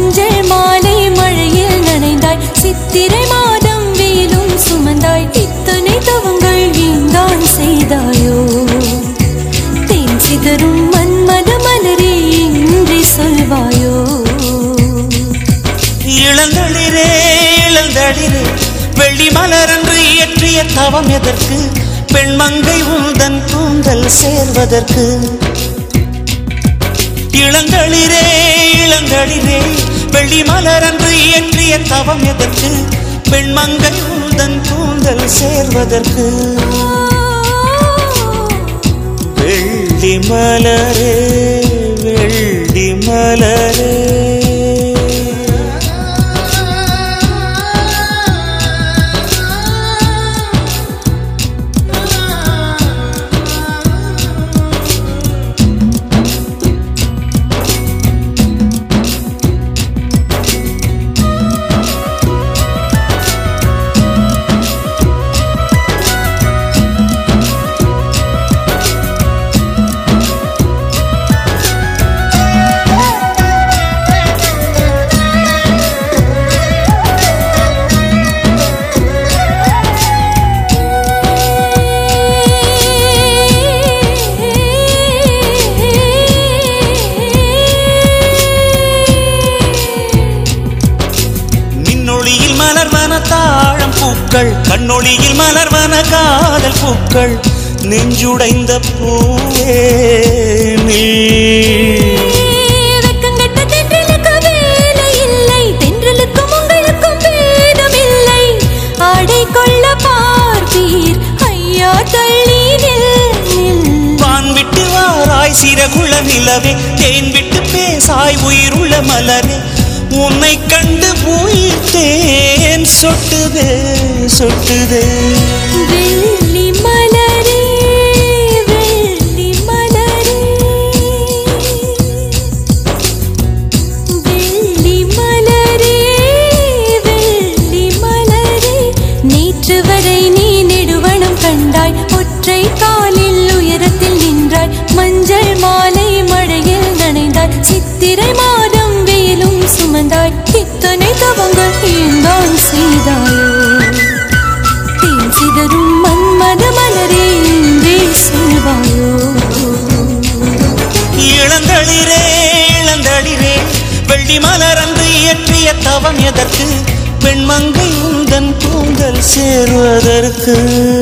மஞ்சள் மாலை மழையில் நனைந்தாய் சித்திரை மாதம் வேலும் சுமந்தாய் இத்தனை தவங்கள் ஏந்தான் செய்தாயோ தேன் சிதறும் மன்மத மலரே என்று சொல்வாயோ இளந்தளிரே இளந்தளிரே வெள்ளி மலரன்று இயற்றிய தவம் எதற்கு பெண்மங்கை உந்தன் கூந்தல் சேர்வதற்கு இளந்தளிரே இளந்தளிரே வெள்ளி மலரன்று இயற்றிய தவம் எதற்கு பெண்மங்கை உந்தன் கூந்தல் சேர்வதற்கு வெள்ளி மலரே வெள்ளி மலரே தாழம் பூக்கள் கண்ணொளியில் மலர்வன காதல் பூக்கள் நெஞ்சுடைந்த பூவே வெக்கங்கட்ட தென்றலுக்கு வேலை இல்லை தென்றலுக்கும் உங்களுக்கும் பேதம் இல்லை ஆடை கொள்ள பார்ப்பீர் ஐயா தள்ளி வான் விட்டு வாராய் சிறகுள நிலவே தேன் விட்டு பேசாய் உயிருள்ள மலரே உன்னை கண்டு உயிர் தேன் சொட்டுதே சொட்டுதே வெள்ளி மலரே வெள்ளி மலரே வெள்ளி மலரே வெள்ளி மலரே நேற்று வரை நீ நெடுவனம் கண்டாய் ஒற்றை காலில் உயரத்தில் நின்றாய் மஞ்சள் மாலை மழையில் நனைந்தாய் சித்திரை மாதம் வேலும் சுமந்தாய் இத்தனை தவங்கள் ஏந்தான் செய்தாயோ தேன் சிதறும் மன்மத மலரே என்றே சொல்வாயோ இளந்தளிரே இளந்தளிரே வெள்ளி மலரன்று இயற்றிய தவம் எதற்கு பெண்மங்கை உந்தன் கூந்தல் சேருவதற்கு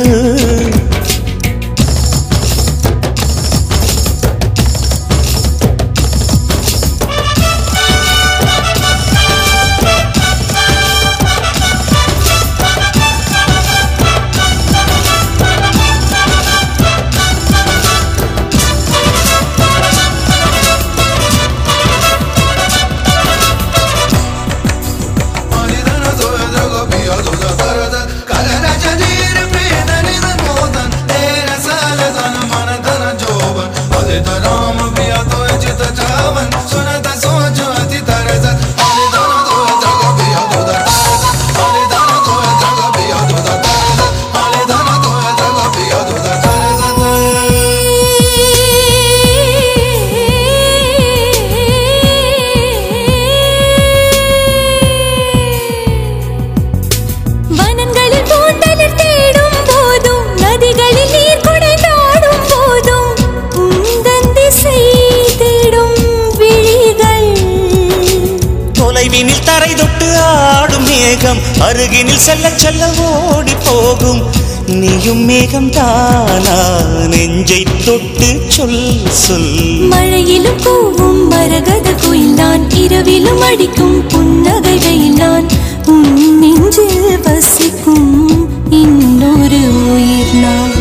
தரை தொட்டு ஆடும் மேகம் அருகினில் செல்ல செல்ல ஓடி போகும் நீயும் மேகம் தானா நெஞ்சை தொட்டு சொல் சொல் மழையிலும் கூவும் மரகத குயில் நான் இரவிலும் அடிக்கும் புன்னகை வெயில் நான் உன் நெஞ்சில் வசிக்கும் இன்னொரு உயிர் நான்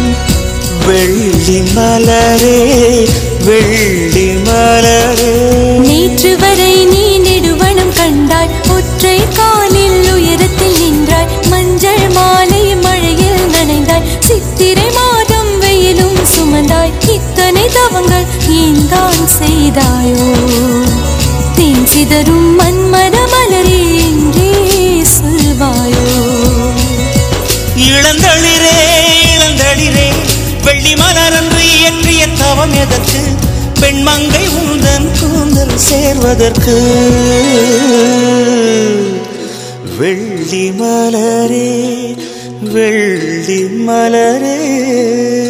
வெள்ளி மலரே வெள்ளி மலரே நேற்று வரை நீ நெடுவனம் கண்டாய் ஒற்றை காலில் உயரத்தில் நின்றாய் மஞ்சள் மாலை மழையில் நனைந்தாய் சித்திரை மாதம் வெயிலும் சுமந்தாய் இத்தனை தவங்கள் ஏந்தான் செய்தாயோ தேன் சிதறும் மன்மத மலரே என்றே சொல்வாயோ இளந்தளிரே இளந்தளிரே வெள்ளி மலரன்று இயற்றிய தவம் எதற்கு பெண்மங்கை உந்தன் கூந்தல் சேர்வதற்கு வெள்ளி மலரே வெள்ளி மலரே